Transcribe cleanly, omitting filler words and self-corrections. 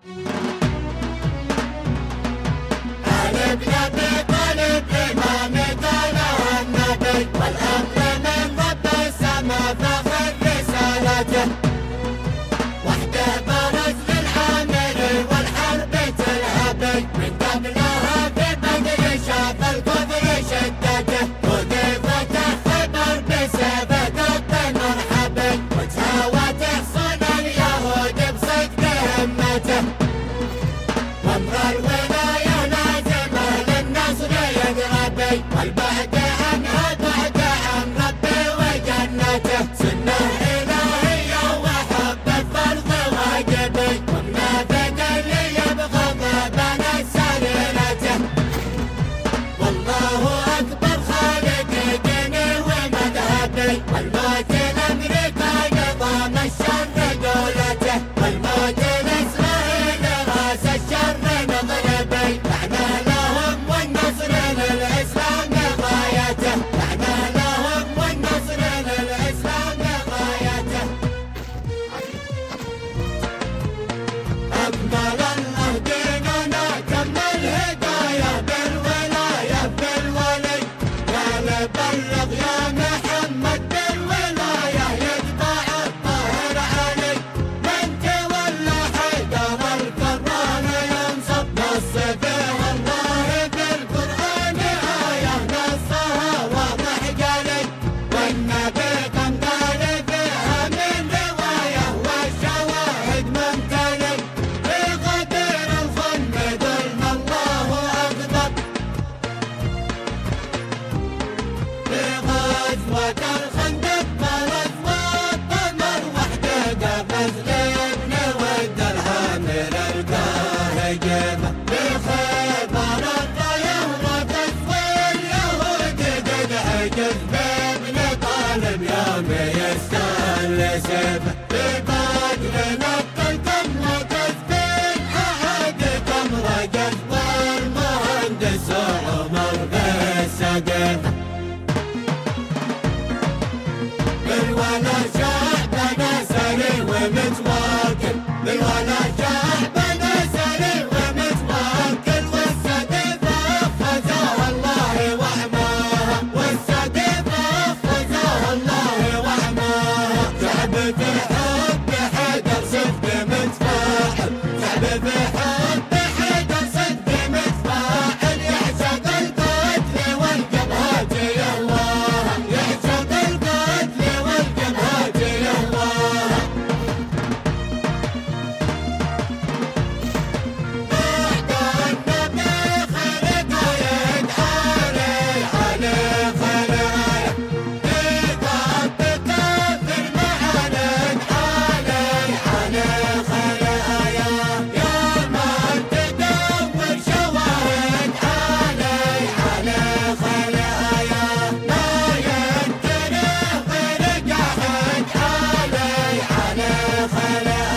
قلب نبي قلب إمامك له النبي، والأمر من رب السما فخر رسالته، وحده برز للعامل والحرب تلهبي، من قبلها في بدر شاف الكفر شدته، وقفته خبر بسيفه قط مرحبي، وتهاوى تحصن اليهود بصدق همته، وامر الولايه لازمه للنصر يقربي، والبعد عنها بعد عن ربي وجنته، سنه الهيه وحب الفرض واجبي، ومنافق اللي يبغض بين سريرته، والله اكبر خالق ديني ومذهبي، والموت الامريكا نظام الشر دولته، والموت الاسرائيل راس الشر مغربي، لعنه لهم والنصر للاسلام غايته، لعنه لهم والنصر للاسلام غايته. اكمل الله ديننا كمل هدايه بالولايه بالولي، قال بلغ يا محمد بالولايه يتبع الطاهر علي، من تولى حيدر الكرام ينصب، نص فيه الله بالقران ايه نصها واضح جلي، والنبي كم قال فيها من روايه والشواهد ممتلي، في غدير الخن ظلم الله اغضب، في غزوة الخندق برز والطمر وحده قفز لابن ود الهامر القاه جيبه، في خيبر الرايه رقص واليهود قد عجز بابن طالب يوم يستهل سيفه، في بدر نقلكم وقف بالعهدكم رجز والمهندس عمر في سقفه، بالولا شعبنا سري ومتواكل، بالولا شعبنا سري ومتواكل، والسقيفة أخذها الله وحماها، والسقيفة أخذها الله وحماها، شعب في حب حيدر صدق متفاعل، شعب في حب حيدر صدق متفاعل، يعشق القتل والجبهات يهواها، يعشق القتل والجبهات يهواها، بعد النبي خلق يدعى لي علي خلايا، إذا بكافر مع ندعى لي علي خلايا، يا من تدور شواهد علي خلايا، ما ينكره غير جاحد علي خلايا.